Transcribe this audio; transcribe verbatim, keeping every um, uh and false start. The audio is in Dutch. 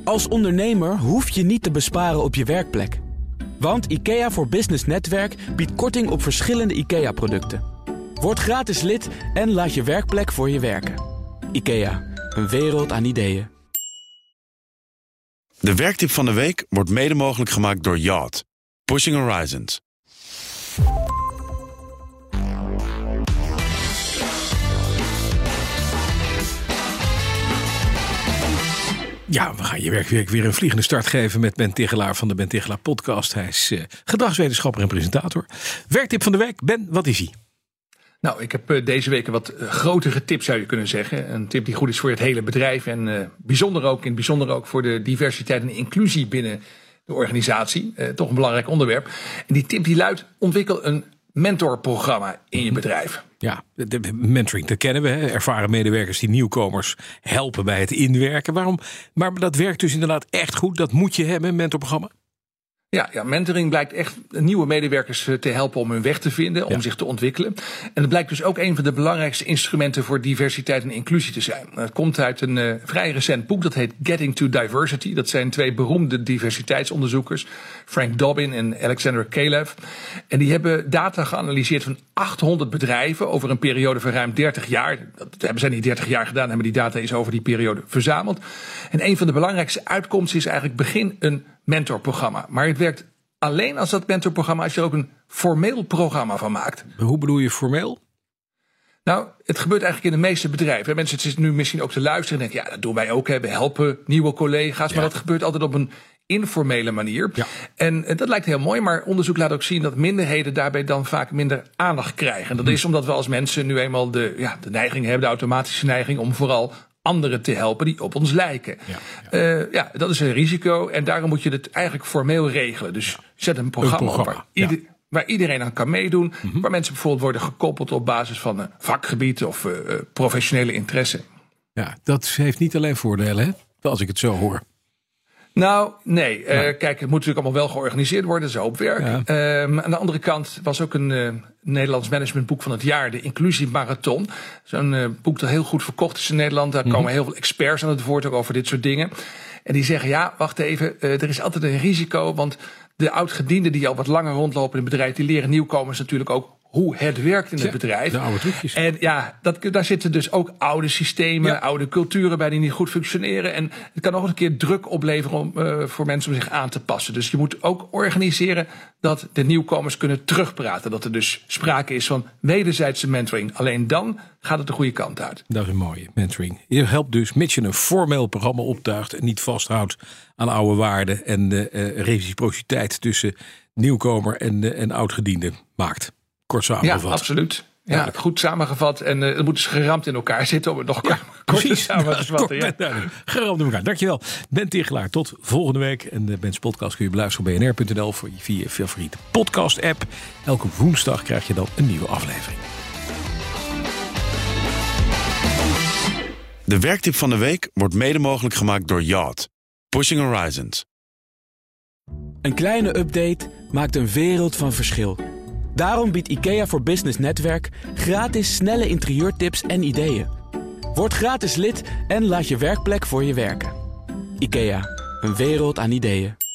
Als ondernemer hoef je niet te besparen op je werkplek. Want IKEA voor Business Netwerk biedt korting op verschillende IKEA-producten. Word gratis lid en laat je werkplek voor je werken. IKEA, een wereld aan ideeën. De werktip van de week wordt mede mogelijk gemaakt door Yacht. Pushing Horizons. Ja, we gaan je werkweek weer een vliegende start geven met Ben Tichelaar van de Ben Tichelaar podcast. Hij is uh, gedragswetenschapper en presentator. Werktip van de week. Ben, wat is hij? Nou, ik heb uh, deze week een wat uh, grotere tip zou je kunnen zeggen. Een tip die goed is voor het hele bedrijf en uh, bijzonder ook, in het bijzonder ook voor de diversiteit en inclusie binnen de organisatie. Uh, toch een belangrijk onderwerp. En die tip die luidt, ontwikkel een mentorprogramma in je bedrijf. Ja, de, de mentoring, dat kennen we. Hè? Ervaren medewerkers die nieuwkomers helpen bij het inwerken. Waarom? Maar dat werkt dus inderdaad echt goed. Dat moet je hebben, een mentorprogramma. Ja, ja, mentoring blijkt echt nieuwe medewerkers te helpen om hun weg te vinden, om ja. zich te ontwikkelen. En het blijkt dus ook een van de belangrijkste instrumenten voor diversiteit en inclusie te zijn. Het komt uit een uh, vrij recent boek, dat heet Getting to Diversity. Dat zijn twee beroemde diversiteitsonderzoekers, Frank Dobbin en Alexander Kalev. En die hebben data geanalyseerd van achthonderd bedrijven over een periode van ruim dertig jaar. Dat hebben zij niet dertig jaar gedaan, hebben die data eens over die periode verzameld. En een van de belangrijkste uitkomsten is eigenlijk begin een mentorprogramma. Maar het werkt alleen als dat mentorprogramma, als je er ook een formeel programma van maakt. Hoe bedoel je formeel? Nou, het gebeurt eigenlijk in de meeste bedrijven. Mensen zitten nu misschien ook te luisteren en denken, ja, dat doen wij ook. Hè. We helpen nieuwe collega's, maar ja. dat gebeurt altijd op een informele manier. Ja. En, en dat lijkt heel mooi, maar onderzoek laat ook zien dat minderheden daarbij dan vaak minder aandacht krijgen. En dat hm. is omdat we als mensen nu eenmaal de, ja, de neiging hebben, de automatische neiging om vooral anderen te helpen die op ons lijken. Ja, ja. Uh, ja, dat is een risico en daarom moet je het eigenlijk formeel regelen. Dus zet een programma, een programma op waar, ieder, ja. waar iedereen aan kan meedoen. Mm-hmm. Waar mensen bijvoorbeeld worden gekoppeld op basis van een vakgebied of uh, professionele interesse. Ja, dat heeft niet alleen voordelen, hè? Als ik het zo hoor. Nou, nee. Ja. Uh, kijk, het moet natuurlijk allemaal wel georganiseerd worden. Dat is een hoop werk. Ja. Um, aan de andere kant was ook een uh, Nederlands managementboek van het jaar, de Inclusie Marathon. Zo'n uh, boek dat heel goed verkocht is in Nederland. Daar mm-hmm. komen heel veel experts aan het woord ook over dit soort dingen. En die zeggen, ja, wacht even, uh, er is altijd een risico. Want de oud-gedienden die al wat langer rondlopen in het bedrijf, die leren nieuwkomers natuurlijk ook hoe het werkt in het ja, bedrijf. De oude trucjes. En ja, dat, daar zitten dus ook oude systemen, ja. oude culturen bij die niet goed functioneren. En het kan ook een keer druk opleveren om, uh, voor mensen om zich aan te passen. Dus je moet ook organiseren dat de nieuwkomers kunnen terugpraten. Dat er dus sprake is van wederzijdse mentoring. Alleen dan gaat het de goede kant uit. Dat is een mooie, mentoring. Je helpt dus, mits je een formeel programma optuigt en niet vasthoudt aan oude waarden en uh, uh, reciprociteit tussen nieuwkomer en, uh, en oud-gediende maakt. Kort samengevat. Ja, absoluut. Ja, ja, goed samengevat. En uh, het moet dus geramd in elkaar zitten om het nog ja, kort te samen te vatten. Ja. Geramd in elkaar. Dankjewel. Ben Tichelaar. Tot volgende week. En de Ben's podcast kun je beluisteren op b n r punt n l voor je via je favoriete podcast app. Elke woensdag krijg je dan een nieuwe aflevering. De werktip van de week wordt mede mogelijk gemaakt door Yacht. Pushing Horizons. Een kleine update maakt een wereld van verschil. Daarom biedt IKEA voor Business Netwerk gratis snelle interieurtips en ideeën. Word gratis lid en laat je werkplek voor je werken. IKEA, een wereld aan ideeën.